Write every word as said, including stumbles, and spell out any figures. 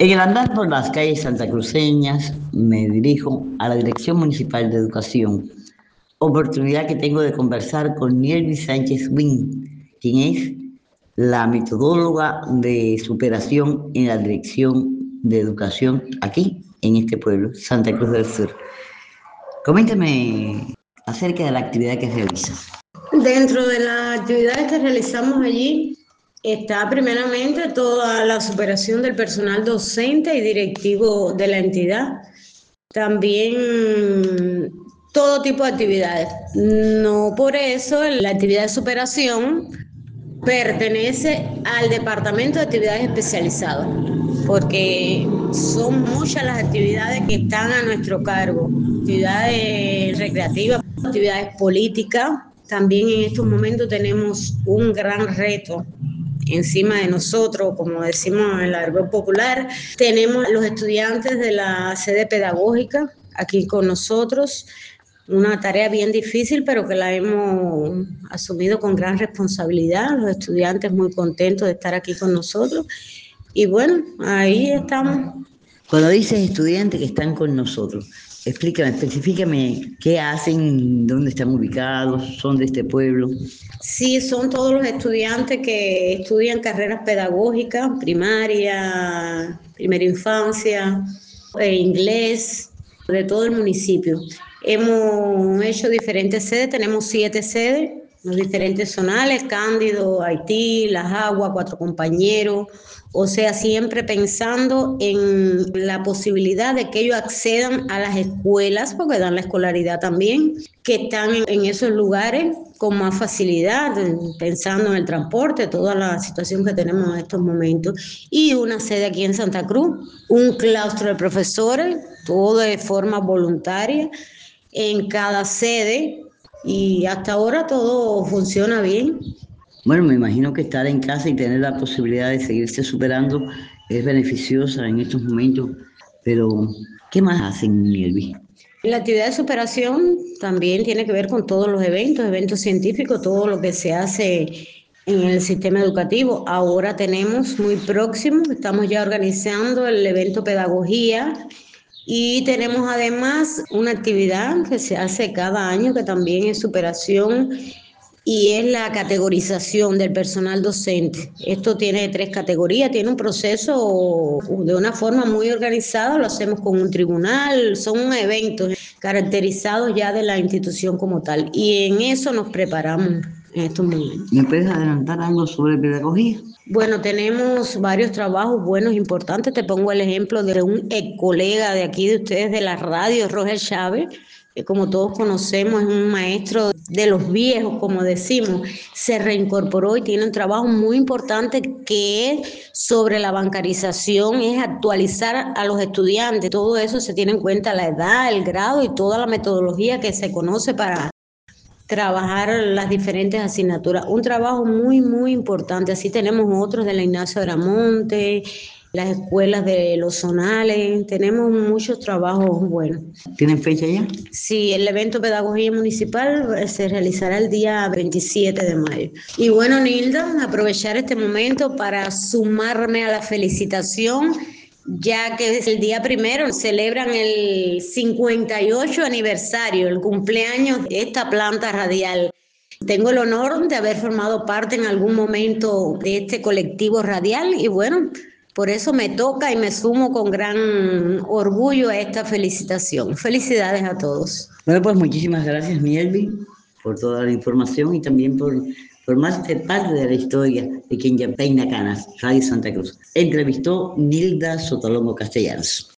En el andar por las calles santacruceñas me dirijo a la Dirección Municipal de Educación, oportunidad que tengo de conversar con Nielvi Sánchez Wynn, quien es la metodóloga de superación en la Dirección de Educación aquí en este pueblo, Santa Cruz del Sur. Coméntame acerca de la actividad que realizas. Dentro de las actividades que realizamos allí está primeramente toda la superación del personal docente y directivo de la entidad. También todo tipo de actividades. No por eso la actividad de superación pertenece al Departamento de Actividades Especializadas, porque son muchas las actividades que están a nuestro cargo, actividades recreativas, actividades políticas. También en estos momentos tenemos un gran reto encima de nosotros, como decimos en el argot popular. Tenemos los estudiantes de la sede pedagógica aquí con nosotros, una tarea bien difícil, pero que la hemos asumido con gran responsabilidad. Los estudiantes muy contentos de estar aquí con nosotros. Y bueno, ahí estamos. Cuando dices estudiantes que están con nosotros, explícame, específicame qué hacen, dónde están ubicados, son de este pueblo. Sí, son todos los estudiantes que estudian carreras pedagógicas, primaria, primera infancia, eh, inglés, de todo el municipio. Hemos hecho diferentes sedes, tenemos siete sedes, los diferentes zonales, Cándido, Haití, Las Aguas, Cuatro Compañeros, o sea, siempre pensando en la posibilidad de que ellos accedan a las escuelas, porque dan la escolaridad también, que están en, en esos lugares con más facilidad, pensando en el transporte, toda la situación que tenemos en estos momentos. Y una sede aquí en Santa Cruz, un claustro de profesores, todo de forma voluntaria, en cada sede, y hasta ahora todo funciona bien. Bueno, me imagino que estar en casa y tener la posibilidad de seguirse superando es beneficiosa en estos momentos, pero ¿qué más hacen, Nielvi? La actividad de superación también tiene que ver con todos los eventos, eventos científicos, todo lo que se hace en el sistema educativo. Ahora tenemos muy próximo, estamos ya organizando el evento Pedagogía y tenemos además una actividad que se hace cada año que también es superación y es la categorización del personal docente. Esto tiene tres categorías, tiene un proceso de una forma muy organizada, lo hacemos con un tribunal, son eventos caracterizados ya de la institución como tal, y en eso nos preparamos en estos momentos. ¿Me puedes adelantar algo sobre pedagogía? Bueno, tenemos varios trabajos buenos, importantes. Te pongo el ejemplo de un ex colega de aquí de ustedes de la radio, Roger Chávez, que como todos conocemos es un maestro de los viejos, como decimos. Se reincorporó y tiene un trabajo muy importante que es sobre la bancarización, es actualizar a los estudiantes. Todo eso se tiene en cuenta, la edad, el grado y toda la metodología que se conoce para trabajar las diferentes asignaturas. Un trabajo muy, muy importante. Así tenemos otros de la Ignacio Aramonte, las escuelas de los zonales. Tenemos muchos trabajos buenos. ¿Tienen fecha ya? Sí, el evento Pedagogía Municipal se realizará el día veintisiete de mayo. Y bueno, Nilda, aprovechar este momento para sumarme a la felicitación, ya que es el día primero, celebran el cincuenta y ocho aniversario, el cumpleaños de esta planta radial. Tengo el honor de haber formado parte en algún momento de este colectivo radial y bueno, por eso me toca y me sumo con gran orgullo a esta felicitación. Felicidades a todos. Bueno, pues muchísimas gracias, Nielvi, por toda la información y también por formarte parte de la historia de quien ya peina canas, Radio Santa Cruz. Entrevistó Nilda Sotolongo Castellanos.